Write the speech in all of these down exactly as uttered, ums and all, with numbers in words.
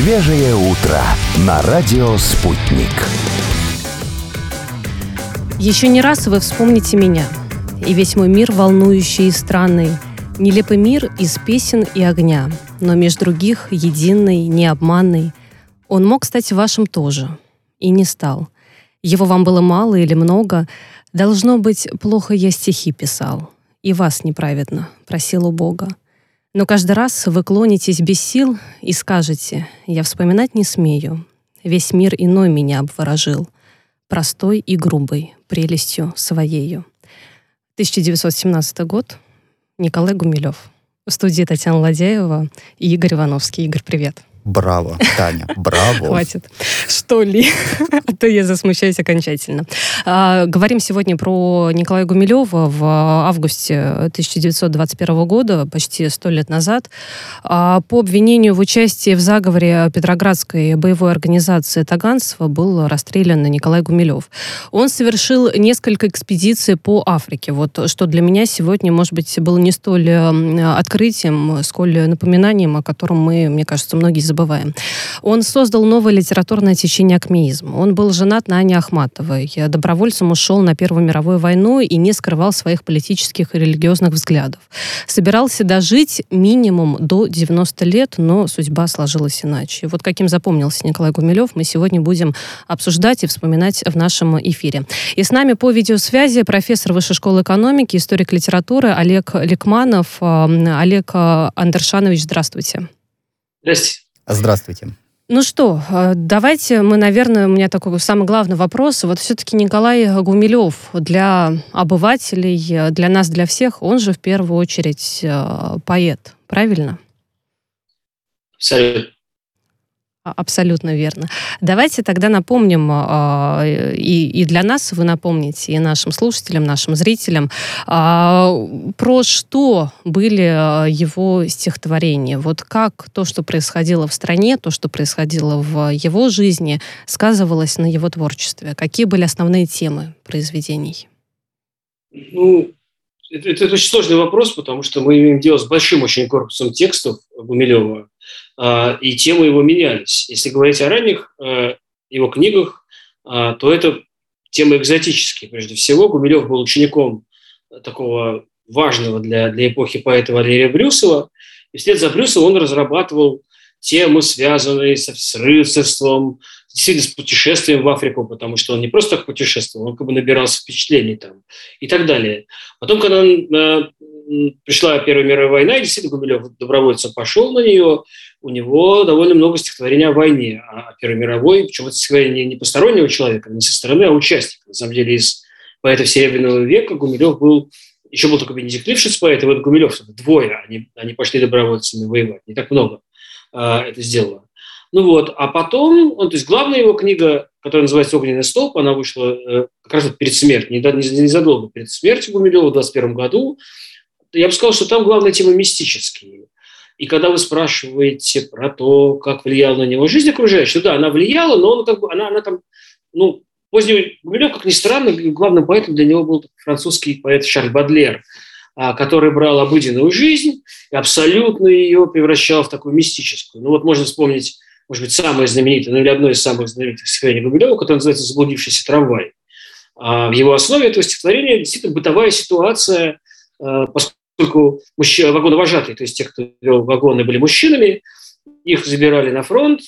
Свежее утро на радио «Спутник». Еще не раз вы вспомните меня, и весь мой мир волнующий и странный, нелепый мир из песен и огня, но между других единый, необманный. Он мог стать вашим тоже, и не стал. Его вам было мало или много, должно быть, плохо я стихи писал, и вас неправедно просил у Бога. Но каждый раз вы клонитесь без сил и скажете: я вспоминать не смею, весь мир иной меня обворожил, простой и грубой, прелестью своею. тысяча девятьсот семнадцатый год. Николай Гумилев. В студии Татьяна Ладяева и Игорь Ивановский. Игорь, привет. Браво, Таня, браво. Хватит. Что ли? А то я засмущаюсь окончательно. А, говорим сегодня про Николая Гумилева. В августе тысяча девятьсот двадцать первого года, почти сто лет назад, а, по обвинению в участии в заговоре Петроградской боевой организации Таганцева был расстрелян Николай Гумилев. Он совершил несколько экспедиций по Африке. Вот что для меня сегодня, может быть, было не столь открытием, сколь напоминанием, о котором мы, мне кажется, многие забываем. Он создал новое литературное течение акмеизм. Он был женат на Анне Ахматовой. Добровольцем ушел на Первую мировую войну и не скрывал своих политических и религиозных взглядов. Собирался дожить минимум до девяноста лет, но судьба сложилась иначе. Вот каким запомнился Николай Гумилев, мы сегодня будем обсуждать и вспоминать в нашем эфире. И с нами по видеосвязи профессор Высшей школы экономики, историк литературы Олег Ликманов. Олег Андершанович, здравствуйте. Здравствуйте. Здравствуйте. Ну что, давайте мы, наверное, у меня такой самый главный вопрос. Вот все-таки Николай Гумилев для обывателей, для нас, для всех, он же в первую очередь поэт, правильно? Абсолютно. Абсолютно верно. Давайте тогда напомним, и, и для нас вы напомните, и нашим слушателям, нашим зрителям, про что были его стихотворения. Вот как то, что происходило в стране, то, что происходило в его жизни, сказывалось на его творчестве. Какие были основные темы произведений? Ну, это, это очень сложный вопрос, потому что мы имеем дело с большим очень корпусом текстов Гумилева, и темы его менялись. Если говорить о ранних его книгах, то это темы экзотические. Прежде всего, Гумилев был учеником такого важного для, для эпохи поэта Валерия Брюсова, и вслед за Брюсовым он разрабатывал темы, связанные с, с рыцарством, действительно с путешествием в Африку, потому что он не просто так путешествовал, он как бы набирался впечатлений там и так далее. Потом, когда он, пришла Первая мировая война, и действительно Гумилев добровольцем пошел на нее, у него довольно много стихотворений о войне, о Первой мировой, причем это стихотворение не постороннего человека, не со стороны, а участника. На самом деле из поэтов Серебряного века Гумилев был, еще был только Бенедикт Лившиц поэт, и вот Гумилев, двое, они, они пошли добровольцами воевать, не так много а, это сделало. Ну вот, а потом, он, то есть главная его книга, которая называется «Огненный столб», она вышла э, как раз вот перед смертью, не, не, не задолго перед смертью Гумилева в двадцать первом году. Я бы сказал, что там главная тема мистические. И когда вы спрашиваете про то, как влияла на него жизнь окружающая, да, она влияла, но он как бы, она, она там, ну, поздний Гумилев, как ни странно, главным поэтом для него был французский поэт Шарль Бодлер, который брал обыденную жизнь и абсолютно ее превращал в такую мистическую. Ну вот можно вспомнить, может быть, самое знаменитое, ну или одно из самых знаменитых стихотворений Гумилева, которое называется «Заблудившийся трамвай». В его основе этого стихотворения действительно бытовая ситуация, поскольку вагоновожатые, то есть те, кто вел вагоны, были мужчинами, их забирали на фронт,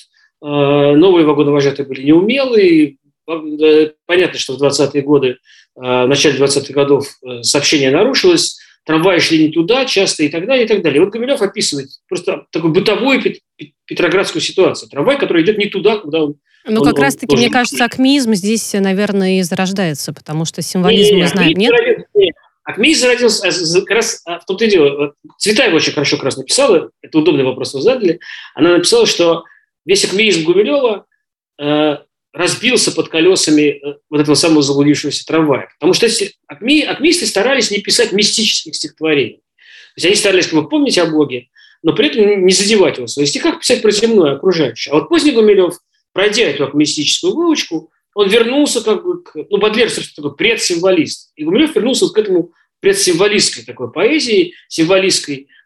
новые вагоновожатые были неумелые. Понятно, что в двадцатые годы, в начале двадцатых годов сообщение нарушилось, трамваи шли не туда часто и так далее, и так далее. И вот Гумилев описывает просто такую бытовую петроградскую ситуацию. Трамвай, который идет не туда, куда он... Ну, как раз-таки, мне кажется, акмеизм здесь, наверное, и зарождается, потому что символизм мы знаем, нет? Акмеизм зародился как раз в том-то и дело. Цветаева очень хорошо как раз написала, это удобный вопрос вы задали, она написала, что весь акмеизм Гумилева э, разбился под колесами э, вот этого самого заблудившегося трамвая. Потому что акме, акмеисты старались не писать мистических стихотворений. То есть они старались как бы помнить о Боге, но при этом не задевать его в своих стихах, писать про земное, окружающее. А вот поздний Гумилев, пройдя эту акмеистическую выучку, он вернулся как бы к... Ну, Бодлер, собственно, такой предсимволист. И Гумилев вернулся вот к этому предсимволистской такой поэзии, символистской,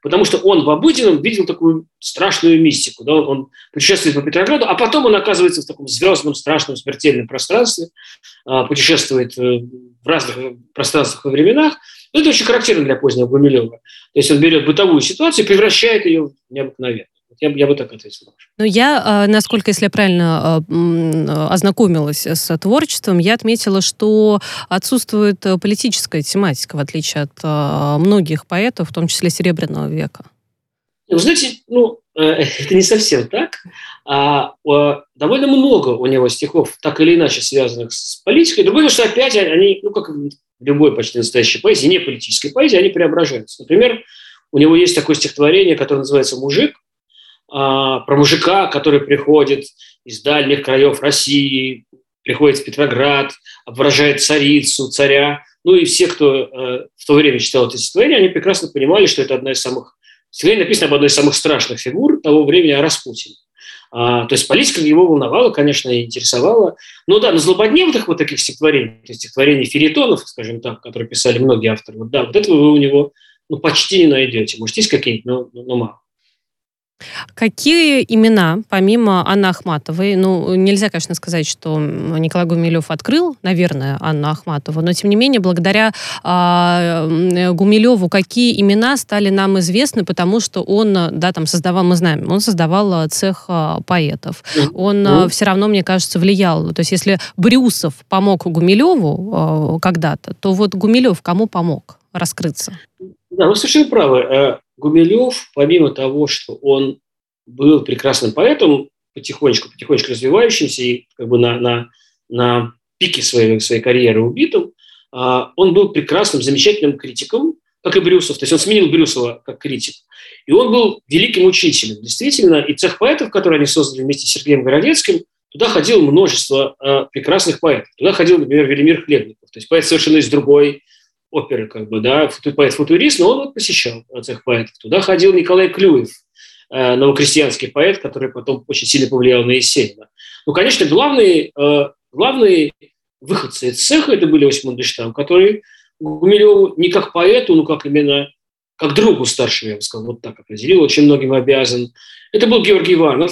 потому что он в обыденном видел такую страшную мистику. Да? Он, он путешествует по Петрограду, а потом он оказывается в таком звездном, страшном, смертельном пространстве, путешествует в разных пространствах и временах. Это очень характерно для позднего Гумилева. То есть он берет бытовую ситуацию и превращает ее в необыкновенную. Я, я бы так ответил. Ну, я, насколько, если я правильно ознакомилась с творчеством, я отметила, что отсутствует политическая тематика, в отличие от многих поэтов, в том числе Серебряного века. Вы знаете, ну, это не совсем так. А, довольно много у него стихов, так или иначе связанных с политикой. Другое, что опять они, ну, как в любой почти настоящей поэзии, не политической поэзии, они преображаются. Например, у него есть такое стихотворение, которое называется «Мужик», про мужика, который приходит из дальних краев России, приходит в Петроград, обворожает царицу, царя. Ну и все, кто э, в то время читал это стихотворение, они прекрасно понимали, что это одна из самых... Стихотворение написано об одной из самых страшных фигур того времени, о Распутине. А, то есть политика его волновала, конечно, и интересовала. Но да, на злободневных вот таких стихотворений, то есть стихотворений фельетонов, скажем так, которые писали многие авторы, вот, да, вот этого вы у него ну, почти не найдете. Может, есть какие-нибудь, но, но мало. Какие имена, помимо Анны Ахматовой, ну, нельзя, конечно, сказать, что Николай Гумилев открыл, наверное, Анну Ахматову, но, тем не менее, благодаря э, Гумилеву, какие имена стали нам известны, потому что он, да, там, создавал, мы знаем, он создавал цех э, поэтов. Он э, все равно, мне кажется, влиял. То есть, если Брюсов помог Гумилеву э, когда-то, то вот Гумилев кому помог раскрыться? Да, вы совершенно правы. Гумилев, помимо того, что он был прекрасным поэтом, потихонечку, потихонечку развивающимся и как бы на, на, на пике своей, своей карьеры убитым, он был прекрасным, замечательным критиком, как и Брюсов. То есть он сменил Брюсова как критик. И он был великим учителем. Действительно, и цех поэтов, который они создали вместе с Сергеем Городецким, туда ходило множество прекрасных поэтов. Туда ходил, например, Велимир Хлебников, то есть поэт совершенно из другой оперы, как бы, да, поэт-футурист, но он вот посещал цех поэтов. Туда ходил Николай Клюев, э, новокрестьянский поэт, который потом очень сильно повлиял на Есенина. Ну, конечно, главные, э, главные выходцы из цеха это были Осип Мандельштам, который Гумилеву не как поэту, но как именно как другу старшему, я бы сказал, вот так определил, очень многим обязан. Это был Георгий Иванов,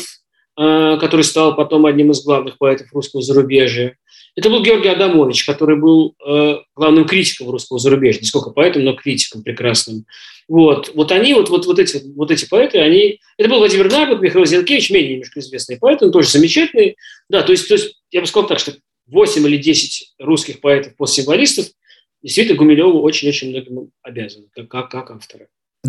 э, который стал потом одним из главных поэтов русского зарубежья. Это был Георгий Адамович, который был э, главным критиком русского зарубежья, не сколько поэтом, но критиком прекрасным. Вот, вот они, вот, вот, вот, эти, вот эти поэты, они... Это был Владимир Нагут, Михаил Зинкевич, менее немножко известные поэты, но тоже замечательные. Да, то есть, то есть я бы сказал так, что восемь или десять русских поэтов-постсимволистов действительно Гумилеву очень-очень многим обязаны, как, как, как авторы.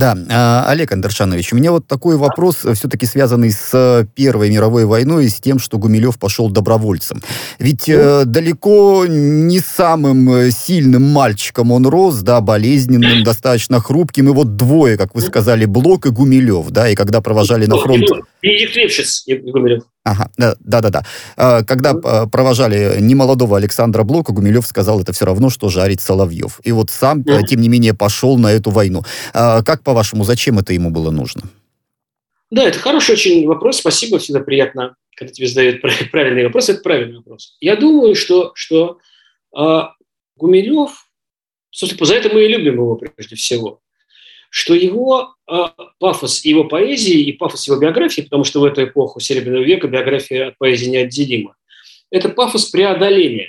Да, Олег Андершанович, у меня вот такой вопрос, все-таки связанный с Первой мировой войной и с тем, что Гумилев пошел добровольцем. Ведь э, далеко не самым сильным мальчиком он рос, да, болезненным, достаточно хрупким, и вот двое, как вы сказали, Блок и Гумилев, да, и когда провожали на фронт... Бенедикт Лепшиц и Гумилев. Ага, да-да-да. Когда провожали немолодого Александра Блока, Гумилев сказал, это все равно, что жарить Соловьев. И вот сам, mm. тем не менее, пошел на эту войну. Как, по-вашему, зачем это ему было нужно? Да, это хороший очень вопрос. Спасибо, всегда приятно, когда тебе задают правильный вопрос. Это правильный вопрос. Я думаю, что, что э, Гумилев, собственно, за это мы и любим его прежде всего, что его э, пафос его поэзии и пафос его биографии, потому что в эту эпоху Серебряного века биография от поэзии неотделима, это пафос преодоления.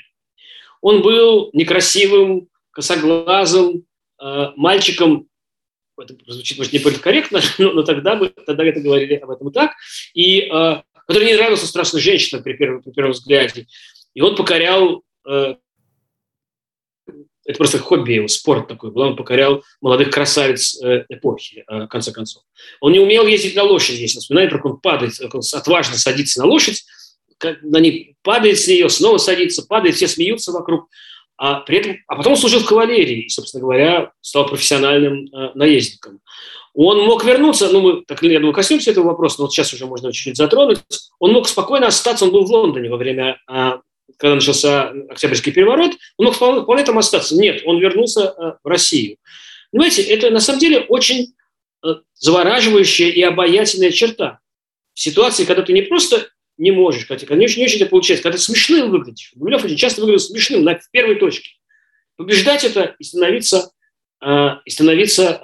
Он был некрасивым, косоглазым э, мальчиком, это звучит, может, не политкорректно, но, но тогда, мы, тогда это говорили об этом и так, и э, который не нравился страшно женщинам при первом, при первом взгляде. И он покорял... Э, Это просто хобби его, спорт такой был. Он покорял молодых красавиц эпохи, в конце концов. Он не умел ездить на лошади. Если вспоминать, как он падает, как он отважно садится на лошадь, как на ней падает с нее, снова садится, падает, все смеются вокруг. А, при этом, а потом он служил в кавалерии и, собственно говоря, стал профессиональным э, наездником. Он мог вернуться, ну, мы, так, я думаю, коснемся этого вопроса, но вот сейчас уже можно чуть-чуть затронуть. Он мог спокойно остаться, он был в Лондоне во время... Э, когда начался Октябрьский переворот, он мог вполне, вполне там остаться. Нет, он вернулся э, в Россию. Понимаете, это на самом деле очень э, завораживающая и обаятельная черта. В ситуации, когда ты не просто не можешь, когда не очень, не очень это получается, когда ты смешным выглядишь. Гумилев очень часто выглядел смешным на в первой точке. Побеждать это и становиться, э, и становиться э,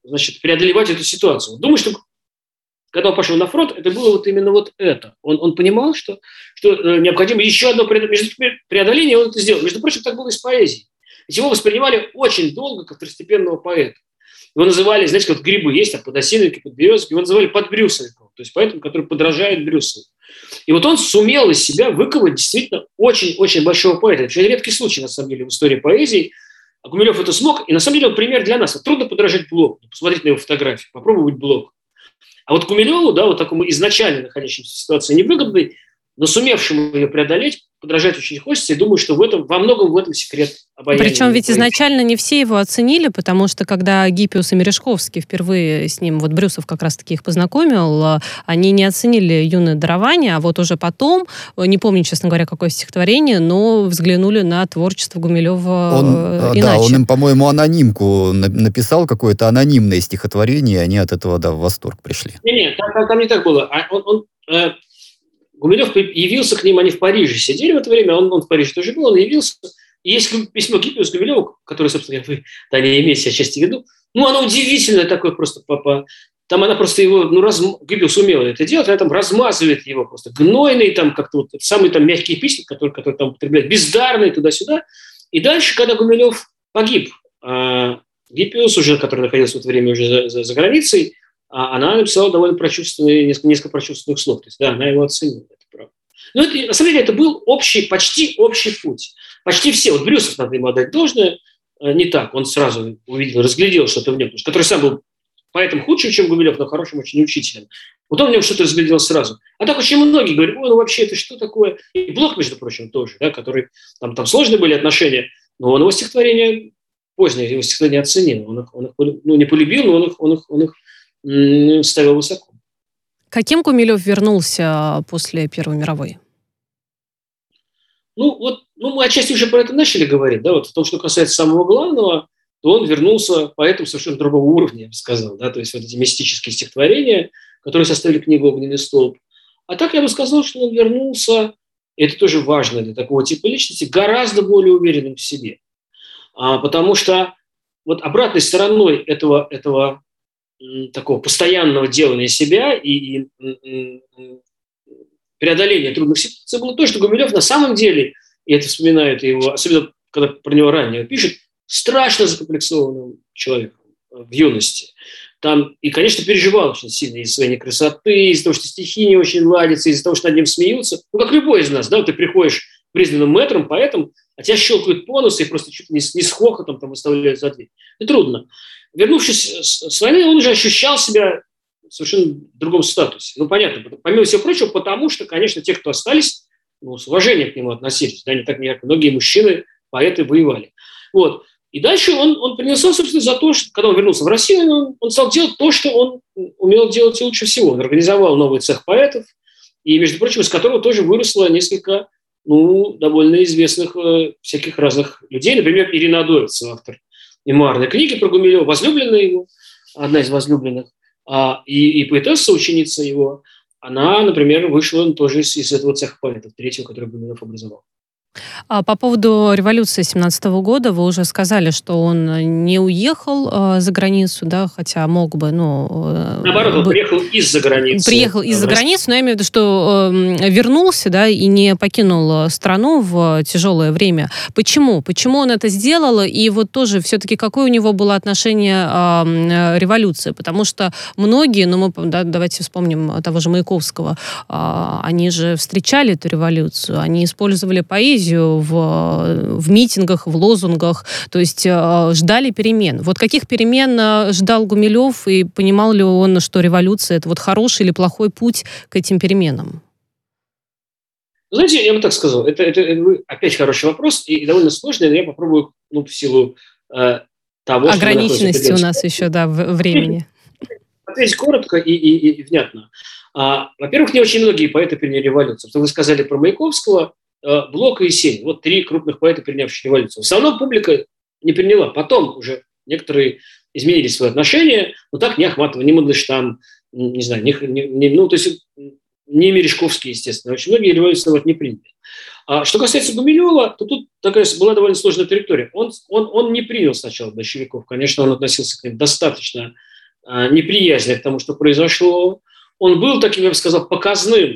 значит, преодолевать эту ситуацию. Думаю, что когда он пошел на фронт, это было вот именно вот это. Он, он понимал, что, что необходимо еще одно преодоление, и он это сделал. Между прочим, так было и с поэзией. Ведь его воспринимали очень долго как второстепенного поэта. Его называли, знаете, как грибы есть, там, подосиновики, подберезовики, его называли подбрюсовиком, то есть поэтом, который подражает Брюсову. И вот он сумел из себя выковать действительно очень-очень большого поэта. Это очень редкий случай, на самом деле, в истории поэзии. А Гумилев это смог, и на самом деле он пример для нас. Вот трудно подражать Блоку, посмотреть на его фотографии, попробовать Блок. А вот Гумилеву, да, вот такому изначально находящемуся в ситуации невыгодной, но сумевшему ее преодолеть, подражать очень хочется, и думаю, что в этом, во многом в этом секрет обаяния. Причем ведь изначально не все его оценили, потому что когда Гиппиус и Мережковский впервые с ним, вот Брюсов как раз-таки их познакомил, они не оценили юное дарование, а вот уже потом, не помню, честно говоря, какое стихотворение, но взглянули на творчество Гумилева он, иначе. Да, он им, по-моему, анонимку написал, какое-то анонимное стихотворение, и они от этого, да, в восторг пришли. Нет, там, там не так было. Он... он э... Гумилев явился к ним, они в Париже сидели в это время, он, он в Париже тоже был, он явился. И есть письмо Гиппиуса Гумилеву, которое, собственно, вы, да, не имеете отчасти в виду. Ну, оно удивительное такое просто. По, там она просто его, ну, раз, Гиппиус умел это делать, она там размазывает его просто. Гнойный, там, как-то вот, самые там мягкие письма, которые, которые там употребляют, бездарные, туда-сюда. И дальше, когда Гумилев погиб, а Гиппиус уже, который находился в это время уже за, за, за границей, а она написала довольно прочувственные, несколько, несколько прочувственных слов. То есть, да, она его оценила, это правда. Но это, на самом деле это был общий, почти общий путь. Почти все. Вот Брюсов, надо ему отдать должное, не так. Он сразу увидел, разглядел что-то в нем, который сам был поэтом худшим, чем Гумилев, но хорошим очень учителем. Вот он в нем что-то разглядел сразу. А так очень многие говорят, ой, ну вообще это что такое? И Блок, между прочим, тоже, да, который, там, там сложные были отношения, но он его стихотворение позднее, его стихотворение оценил. Он их, он их ну, не полюбил, но он их, он их, он их ставил высоко. Каким Гумилев вернулся после Первой мировой? Ну, вот, ну, мы отчасти уже про это начали говорить, да, вот в том, что касается самого главного, то он вернулся поэтому совершенно другого уровня, я бы сказал, да, то есть вот эти мистические стихотворения, которые составили книгу «Огненный столб». А так я бы сказал, что он вернулся, и это тоже важно для такого типа личности, гораздо более уверенным в себе. А, потому что вот обратной стороной этого, этого такого постоянного делания себя и, и, и преодоления трудных ситуаций было то, что Гумилев на самом деле, и это вспоминают его, особенно когда про него ранее пишет, страшно закомплексованным человеком в юности. Там, и, конечно, переживал очень сильно из-за своей некрасоты, из-за того, что стихи не очень ладятся, из-за того, что над ним смеются. Ну, как любой из нас, да, вот ты приходишь признанным мэтром, поэтом, а тебя щелкают по носу и просто чуть ли не с, не с хохотом там выставляют за дверь. Это трудно. Вернувшись с войны, он уже ощущал себя в совершенно другом статусе. Ну, понятно, помимо всего прочего, потому что, конечно, те, кто остались, ну, с уважением к нему относились. Да, не так, не так многие мужчины, поэты воевали. Вот. И дальше он, он принялся, собственно, за то, что, когда он вернулся в Россию, он, он стал делать то, что он умел делать лучше всего. Он организовал новый цех поэтов, и, между прочим, из которого тоже выросло несколько, ну, довольно известных э, всяких разных людей. Например, Ирина Адоевцева, автор мемуарной книги про Гумилева, возлюбленная его, одна из возлюбленных, а, и, и поэтесса, ученица его, она, например, вышла тоже из, из этого цеха поэтов, третьего, который Гумилев образовал. А по поводу революции семнадцатого года вы уже сказали, что он не уехал э, за границу, да, хотя мог бы, ну... Э, Наоборот, он бы... приехал из-за границы. Приехал из-за границы, но я имею в виду, что э, вернулся, да, и не покинул страну в тяжелое время. Почему? Почему он это сделал? И вот тоже все-таки какое у него было отношение э, революции? Потому что многие, ну мы, да, давайте вспомним того же Маяковского, э, они же встречали эту революцию, они использовали поэзию, В, в митингах, в лозунгах, то есть э, ждали перемен. Вот каких перемен э, ждал Гумилев, и понимал ли он, что революция — это вот хороший или плохой путь к этим переменам? Знаете, я бы так сказал, это, это, это опять хороший вопрос, и, и довольно сложный, но я попробую, ну, в силу э, того, что... Ограниченности у нас еще, да, в, времени. Ответить коротко и, и, и внятно. А, во-первых, не очень многие поэты приняли революцию. Вы сказали про Маяковского, Блок и Есенин. Вот три крупных поэта, принявших революцию. В основном публика не приняла. Потом уже некоторые изменили свои отношения, но так ни Ахматова, ни Мандельштам, не знаю, не, не, ну, то есть не Мережковский, естественно. Очень многие революцию вот не приняли. А что касается Гумилева, то тут такая была довольно сложная траектория. Он, он, он не принял сначала большевиков. Конечно, он относился к ним достаточно неприязни к тому, что произошло. Он был таким, я бы сказал, показным,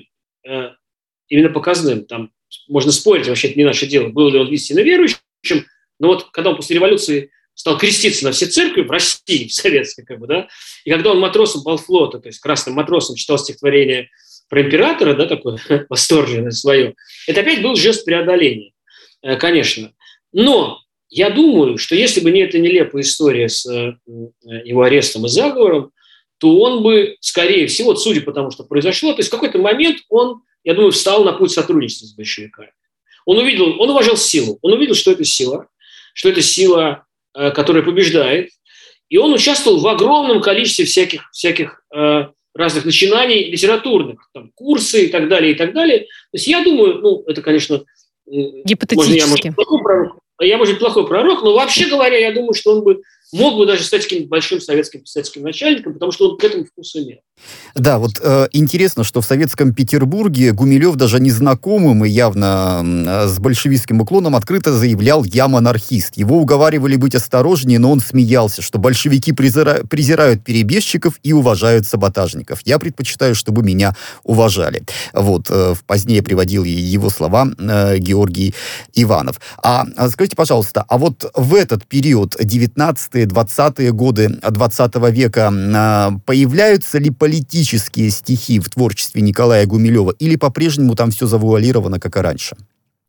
именно показным. Там можно спорить, вообще это не наше дело, был ли он истинно верующим, но вот когда он после революции стал креститься на все церкви в России, в советской, как бы, да, и когда он матросом Балфлота, то есть красным матросом, читал стихотворение про императора, да, такое восторженное свое, это опять был жест преодоления, конечно. Но я думаю, что если бы не эта нелепая история с его арестом и заговором, то он бы, скорее всего, судя по тому, что произошло, то есть в какой-то момент он, я думаю, встал на путь сотрудничества с большевиками. Он увидел, он уважал силу, он увидел, что это сила, что это сила, которая побеждает, и он участвовал в огромном количестве всяких, всяких э, разных начинаний литературных, там, курсы и так далее, и так далее. То есть я думаю, ну, это, конечно, гипотетически. Можно, я, может, плохой пророк, я, может, плохой пророк, но вообще говоря, я думаю, что он бы мог бы даже стать каким-то большим советским писательским начальником, потому что он к этому вкусу имел. Да, вот э, интересно, что в советском Петербурге Гумилев даже незнакомым и явно э, с большевистским уклоном открыто заявлял: «Я монархист». Его уговаривали быть осторожнее, но он смеялся, что большевики презира... презирают перебежчиков и уважают саботажников. «Я предпочитаю, чтобы меня уважали». Вот, э, позднее приводил его слова э, Георгий Иванов. А скажите, пожалуйста, а вот в этот период, девятнадцатые, двадцатые годы двадцатого века, э, появляются ли политические стихи в творчестве Николая Гумилева, или по-прежнему там все завуалировано, как и раньше?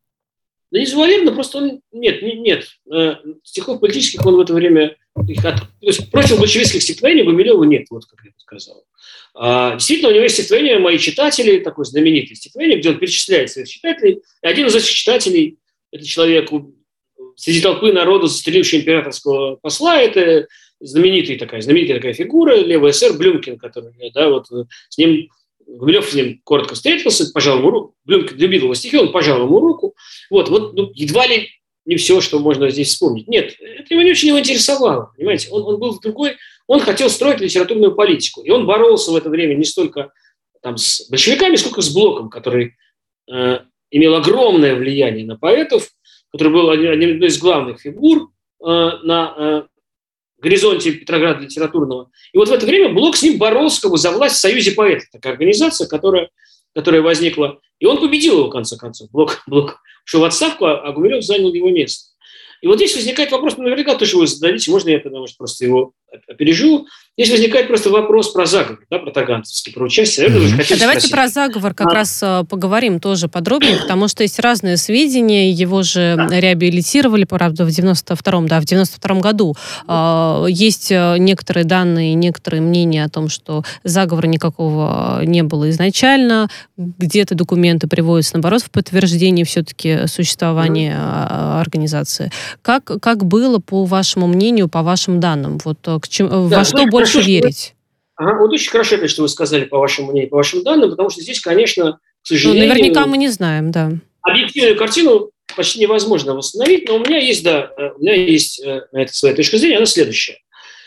Да не завуалировано, просто он... Нет, нет, нет. Стихов политических он в это время... Их от... То есть против большевистских стихотворений Гумилева нет, вот как я сказал. А, действительно, у него есть стихотворение «Мои читатели», такое знаменитое стихотворение, где он перечисляет своих читателей. И один из этих читателей, это человек среди толпы народа, застреливший императорского посла, это знаменитая такая, знаменитая такая фигура, левый эсер Блюмкин, который, да, вот с ним, Гумилев с ним коротко встретился, пожал ему руку, Блюмкин любил его стихи, он пожал ему руку, вот, вот, ну, едва ли не все, что можно здесь вспомнить. Нет, это его не очень его интересовало, понимаете, он, он был в другой, он хотел строить литературную политику, и он боролся в это время не столько там с большевиками, сколько с Блоком, который э, имел огромное влияние на поэтов, который был одним из главных фигур э, на э, горизонте Петрограда литературного. И вот в это время Блок с ним боролся как бы за власть в Союзе поэтов, такая организация, которая, которая возникла. И он победил его, в конце концов. Блок, Блок ушел в отставку, а Гумилев занял его место. И вот здесь возникает вопрос, ну, наверняка тоже вы зададите, можно я тогда, может, просто его опережу. Здесь возникает просто вопрос про заговор, да, про Таганцевский, про участие. Mm-hmm. А давайте спросить. Про заговор как а. раз поговорим тоже подробнее, потому что есть разные сведения, его же да. реабилитировали, правда, в девяносто втором, да, в девяносто втором году. Mm-hmm. Есть некоторые данные, некоторые мнения о том, что заговора никакого не было изначально, где-то документы приводятся, наоборот, в подтверждение все-таки существования mm-hmm. организации. Как, как было, по вашему мнению, по вашим данным? Вот к чему, да, во что больше хорошо, верить? Ага, вот очень хорошо, что вы сказали по вашему мнению, по вашим данным, потому что здесь, конечно, к сожалению... Ну, наверняка мы не знаем, да. Объективную картину почти невозможно восстановить, но у меня есть, да, у меня есть на это своя точка зрения, она следующая.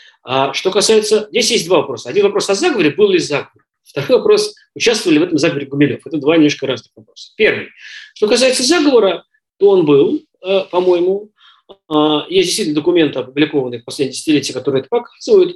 А, что касается... Здесь есть два вопроса. Один вопрос о заговоре, был ли заговор. Второй вопрос, участвовали в этом заговоре Гумилев. Это два немножко разных вопроса. Первый. Что касается заговора, то он был, по-моему... Есть действительно документы, опубликованные в последние десятилетия, которые это показывают.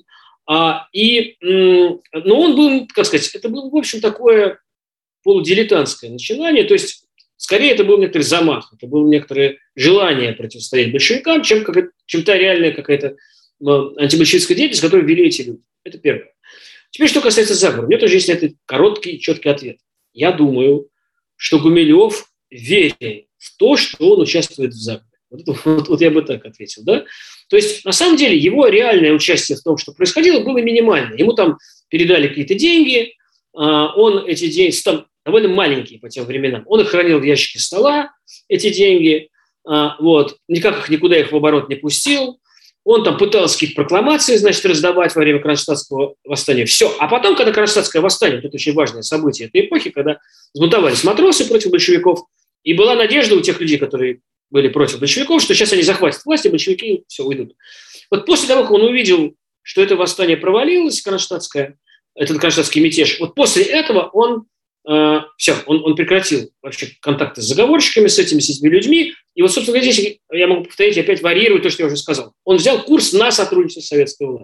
И, но он был, как сказать, это было, в общем, такое полудилетантское начинание. То есть, скорее, это был некоторый замах, это было некоторое желание противостоять большевикам, чем, чем та реальная какая-то антибольшевистская деятельность, которую вели эти люди. Это первое. Теперь, что касается заговора. У меня тоже есть на это короткий, четкий ответ. Я думаю, что Гумилев верил в то, что он участвует в заговоре. Вот, вот, вот я бы так ответил, да? То есть, на самом деле, его реальное участие в том, что происходило, было минимальное. Ему там передали какие-то деньги, он эти деньги, там довольно маленькие по тем временам, он их хранил в ящике стола, эти деньги, вот, никак их никуда их в оборот не пустил, он там пытался какие-то прокламации, значит, раздавать во время Кронштадтского восстания. Все. А потом, когда Кронштадтское восстание, это очень важное событие этой эпохи, когда сбунтовались матросы против большевиков, и была надежда у тех людей, которые были против большевиков, что сейчас они захватят власть, и большевики все уйдут. Вот после того, как он увидел, что это восстание провалилось, кронштадтское, этот кронштадтский мятеж, вот после этого он, э, все, он, он прекратил вообще контакты с заговорщиками, с этими, с этими людьми. И вот, собственно, здесь я могу повторить, опять варьировать то, что я уже сказал. Он взял курс на сотрудничество с советской властью.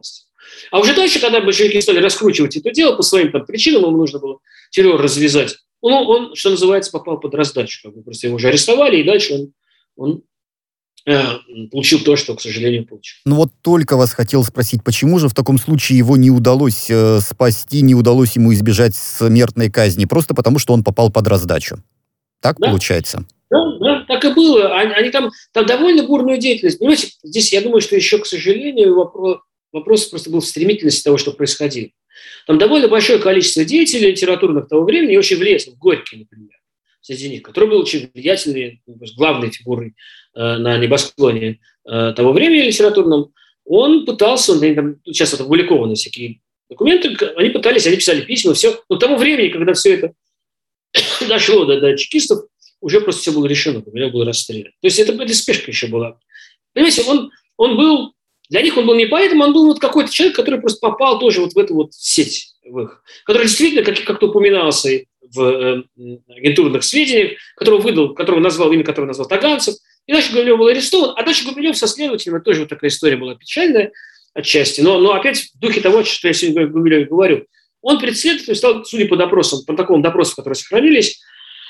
А уже дальше, когда большевики стали раскручивать это дело по своим там причинам, ему нужно было террор развязать, он, он, что называется, попал под раздачу. Как бы, просто его уже арестовали, и дальше он, он э, получил то, что, к сожалению, получил. Ну вот только вас хотел спросить, почему же в таком случае его не удалось э, спасти, не удалось ему избежать смертной казни? Просто потому, что он попал под раздачу. Так да? Получается? Да, да, так и было. Они, они там, там довольно бурную деятельность. Понимаете, здесь я думаю, что еще, к сожалению, вопрос, вопрос просто был в стремительности того, что происходило. Там довольно большое количество деятелей литературных того времени, и очень влезло. Горький, например, среди них, который был очень влиятельной, главной фигурой э, на небосклоне э, того времени литературном. Он пытался, он, там, сейчас это опубликованы всякие документы, они пытались, они писали письма, все. Но к тому времени, когда все это дошло до, до чекистов, уже просто все было решено, Гумилев был расстрелян. То есть это, это спешка еще была. Понимаете, он, он был, для них он был не поэтому, он был вот какой-то человек, который просто попал тоже вот в эту вот сеть, в их, который действительно, как, как-то упоминался в э, агентурных сведениях, которого выдал, которого назвал, имя которого назвал Таганцев, и дальше Гумилев был арестован, а дальше Гумилев со следователями, тоже вот такая история была печальная отчасти, но, но опять в духе того, что я сегодня о Гумилеве говорю, он перед следователем стал, судя по допросам, протоколам допросов, которые сохранились,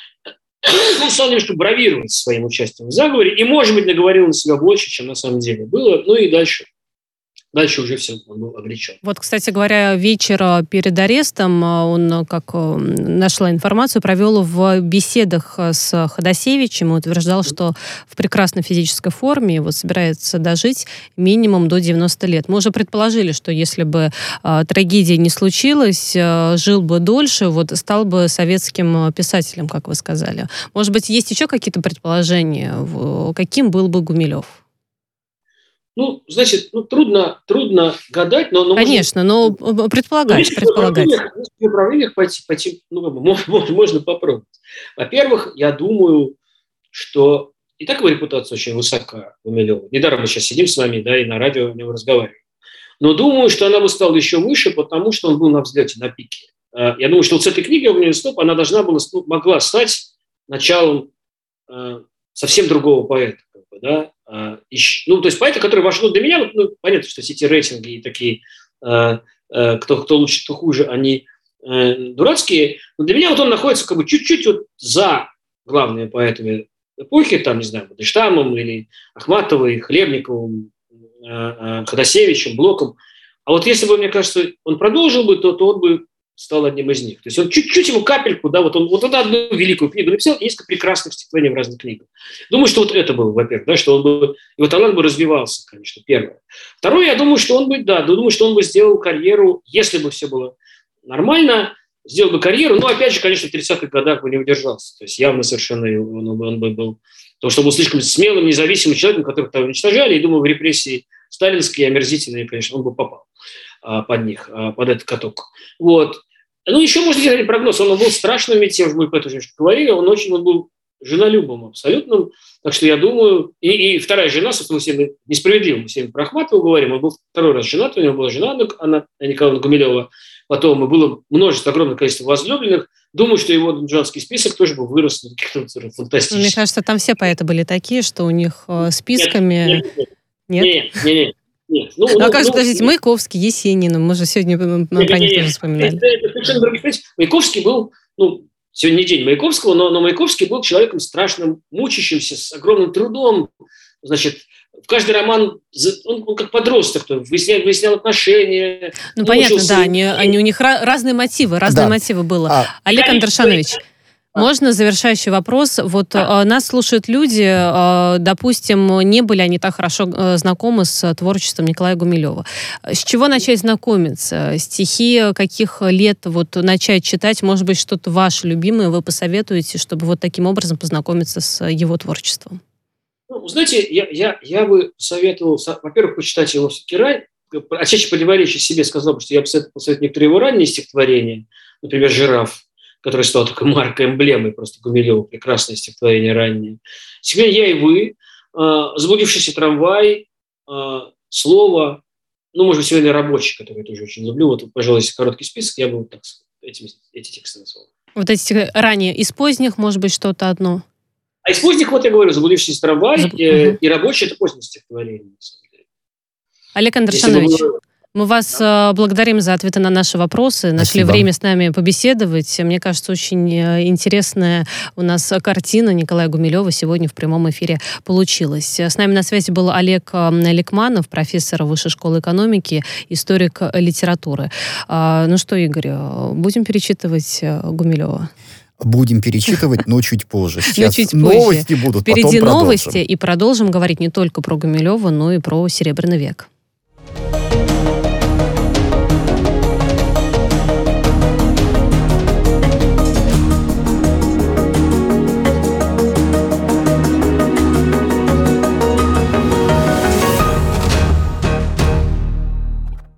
он стал немножко бравировать своим участием в заговоре и, может быть, наговорил на себя больше, чем на самом деле было. Ну и дальше, дальше уже все, он был обречен. Вот, кстати говоря, вечер перед арестом он, как нашла информацию, провел в беседах с Ходосевичем и утверждал, что в прекрасной физической форме вот собирается дожить минимум до девяноста лет. Мы уже предположили, что если бы э, трагедия не случилась, э, жил бы дольше, вот стал бы советским писателем, как вы сказали. Может быть, есть еще какие-то предположения, каким был бы Гумилев? Ну, значит, ну, трудно, трудно гадать, но... но Конечно, можно, но предполагать, но предполагать. В направлениях пойти, пойти ну, можно, можно попробовать. Во-первых, я думаю, что и так его репутация очень высока, Гумилева. Недаром мы сейчас сидим с вами, да, и на радио о нем разговариваем. Но думаю, что она бы стала еще выше, потому что он был на взлете, на пике. Я думаю, что вот с этой книгой «Огненный стоп» она должна была, ну, могла стать началом э, совсем другого поэта. Как бы, да? а, ищ, ну, то есть поэта, который вошел для меня, ну, понятно, что все эти рейтинги и такие, э, э, кто, кто лучше, кто хуже, они э, дурацкие. Но для меня вот он находится как бы чуть-чуть вот за главными поэтами эпохи, там, не знаю, Мандельштамом или Ахматовой, Хлебниковым, э, э, Ходосевичем, Блоком. А вот если бы, мне кажется, он продолжил бы, то, то он бы стал одним из них. То есть он чуть-чуть ему капельку, да, вот он вот он одну великую книгу написал, и несколько прекрасных стихотворений в разных книгах. Думаю, что вот это было, во-первых, да, что он бы, его талант бы развивался, конечно, первое. Второе, я думаю, что он бы, да, думаю, что он бы сделал карьеру, если бы все было нормально, сделал бы карьеру, но, опять же, конечно, в тридцатых годах бы не удержался. То есть явно совершенно он, он бы был, потому что был слишком смелым, независимым человеком, которых там уничтожали, и, думаю, в репрессии сталинские, омерзительные, конечно, он бы попал а, под них, а, под этот каток. Вот. Ну, еще можно сделать прогноз. Он был страшным, ведь я уже мы по этому говорили, он очень он был женолюбом абсолютным. Так что я думаю, и, и вторая жена, собственно, мы всем несправедливо, мы всем про Ахматову говорим, он был второй раз женат, у него была жена Анна Николаевна Гумилева, потом было множество, огромное количество возлюбленных. Думаю, что его донжанский список тоже бы вырос на каких-то фантастических. Мне кажется, там все поэты были такие, что у них списками... Нет, нет, нет. нет. Нет. Ну, ну, ну, а как же, ну, подождите, Маяковский, Есенин, мы же сегодня про них тоже вспоминали. Это, это совершенно другие. Маяковский был, ну, сегодня не день Маяковского, но, но Маяковский был человеком страшным, мучащимся, с огромным трудом. Значит, в каждый роман, он, он как подросток, выяснял, выяснял отношения. Ну, понятно, да, они, они, у них разные мотивы, разные да. мотивы было. А, Олег Андершанович, можно завершающий вопрос? Вот а. нас слушают люди, допустим, не были они так хорошо знакомы с творчеством Николая Гумилева. С чего начать знакомиться? Стихи каких лет вот начать читать? Может быть, что-то ваше любимое вы посоветуете, чтобы вот таким образом познакомиться с его творчеством? Ну, знаете, я, я, я бы советовал, во-первых, почитать его все-таки ранее, отчасти противоречия себе сказал бы, что я бы посоветовал некоторые его ранние стихотворения, например, «Жираф», который стал такой маркой, эмблемой просто Гумилева, прекрасное стихотворение раннее. Сегодня «Я и вы», «Заблудившийся трамвай», «Слово», ну, может быть, сегодня «Рабочий», который я тоже очень люблю. Вот, пожалуй, если короткий список, я бы вот так этими, эти тексты назвал. Вот эти ранее из поздних, может быть, что-то одно? А из поздних, вот я говорю, «Заблудившийся трамвай» Заб... и, угу. и «Рабочий» — это позднее стихотворение, на самом деле. Олег Андершанович, Мы вас да. благодарим за ответы на наши вопросы. Нашли Спасибо. время с нами побеседовать. Мне кажется, очень интересная у нас картина Николая Гумилева сегодня в прямом эфире получилась. С нами на связи был Олег Ликманов, профессор Высшей школы экономики, историк литературы. Ну что, Игорь, будем перечитывать Гумилева? Будем перечитывать, но чуть позже. Сейчас чуть новости позже. будут, Впереди потом продолжим. новости, и продолжим говорить не только про Гумилева, но и про Серебряный век.